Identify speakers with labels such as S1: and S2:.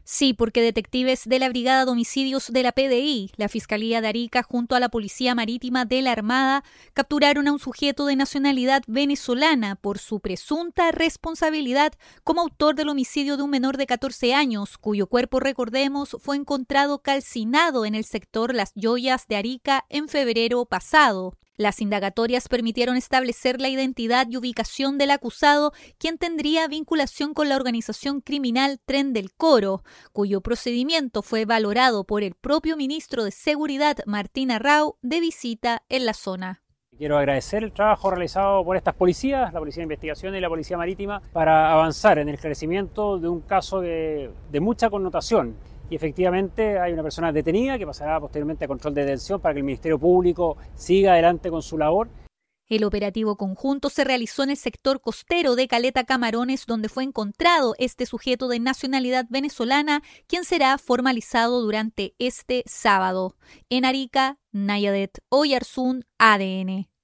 S1: Sí, porque detectives de la Brigada de Homicidios de la PDI, la Fiscalía de Arica junto a la Policía Marítima de la Armada capturaron a un sujeto de nacionalidad venezolana por su presunta responsabilidad como autor del homicidio de un menor de 14 años, cuyo cuerpo, recordemos, fue encontrado calcinado en el sector Las Joyas de Arica en febrero pasado. Las indagatorias permitieron establecer la identidad y ubicación del acusado, quien tendría vinculación con la organización criminal Tren del Coro, cuyo procedimiento fue valorado por el propio ministro de Seguridad, Martín Arrau, de visita en la zona.
S2: Quiero agradecer el trabajo realizado por estas policías, la Policía de Investigación y la Policía Marítima, para avanzar en el esclarecimiento de un caso de mucha connotación. Y efectivamente hay una persona detenida que pasará posteriormente a control de detención para que el Ministerio Público siga adelante con su labor.
S1: El operativo conjunto se realizó en el sector costero de Caleta Camarones, donde fue encontrado este sujeto de nacionalidad venezolana, quien será formalizado durante este sábado. En Arica, Nayadet Oyarzún, ADN.